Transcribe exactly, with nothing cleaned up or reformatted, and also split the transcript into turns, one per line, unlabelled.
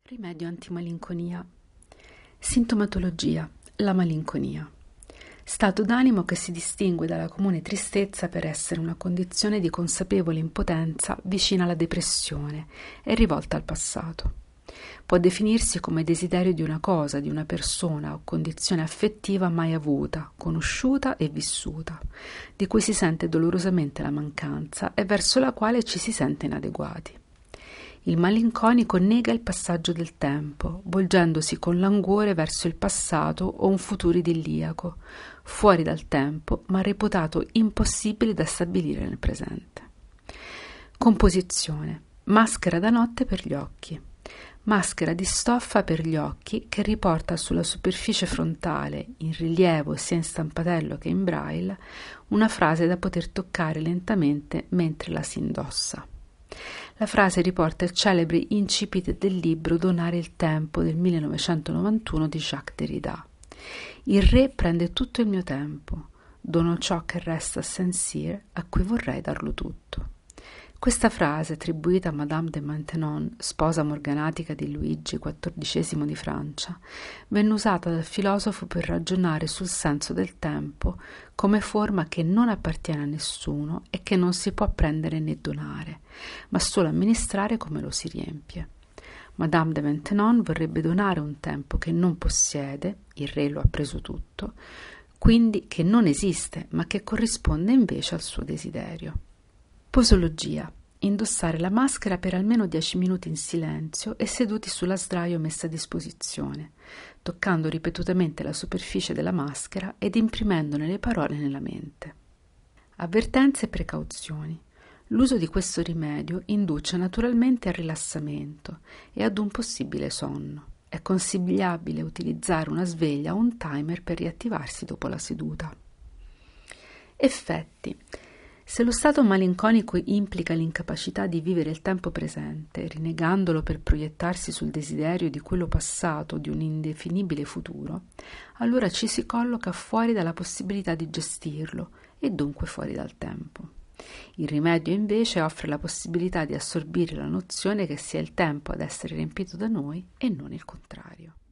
Rimedio antimalinconia. Sintomatologia: la malinconia. Stato d'animo che si distingue dalla comune tristezza per essere una condizione di consapevole impotenza vicina alla depressione e rivolta al passato. Può definirsi come desiderio di una cosa, di una persona o condizione affettiva mai avuta, conosciuta e vissuta, di cui si sente dolorosamente la mancanza e verso la quale ci si sente inadeguati. Il malinconico nega il passaggio del tempo, volgendosi con languore verso il passato o un futuro idilliaco, fuori dal tempo, ma reputato impossibile da stabilire nel presente. Composizione: maschera da notte per gli occhi. Maschera di stoffa per gli occhi che riporta sulla superficie frontale, in rilievo sia in stampatello che in braille, una frase da poter toccare lentamente mentre la si indossa. La frase riporta il celebre incipit del libro Donare il tempo del millenovecentonovantuno di Jacques Derrida. Il re prende tutto il mio tempo, dono ciò che resta a Saint-Cyr a cui vorrei darlo tutto. Questa frase, attribuita a Madame de Maintenon, sposa morganatica di Luigi quattordicesimo di Francia, venne usata dal filosofo per ragionare sul senso del tempo come forma che non appartiene a nessuno e che non si può prendere né donare, ma solo amministrare come lo si riempie. Madame de Maintenon vorrebbe donare un tempo che non possiede, il re lo ha preso tutto, quindi che non esiste, ma che corrisponde invece al suo desiderio. Posologia: indossare la maschera per almeno dieci minuti in silenzio e seduti sulla sdraio messa a disposizione, toccando ripetutamente la superficie della maschera ed imprimendone le parole nella mente. Avvertenze e precauzioni. L'uso di questo rimedio induce naturalmente al rilassamento e ad un possibile sonno. È consigliabile utilizzare una sveglia o un timer per riattivarsi dopo la seduta. Effetti. Se lo stato malinconico implica l'incapacità di vivere il tempo presente, rinnegandolo per proiettarsi sul desiderio di quello passato o di un indefinibile futuro, allora ci si colloca fuori dalla possibilità di gestirlo e dunque fuori dal tempo. Il rimedio invece offre la possibilità di assorbire la nozione che sia il tempo ad essere riempito da noi e non il contrario.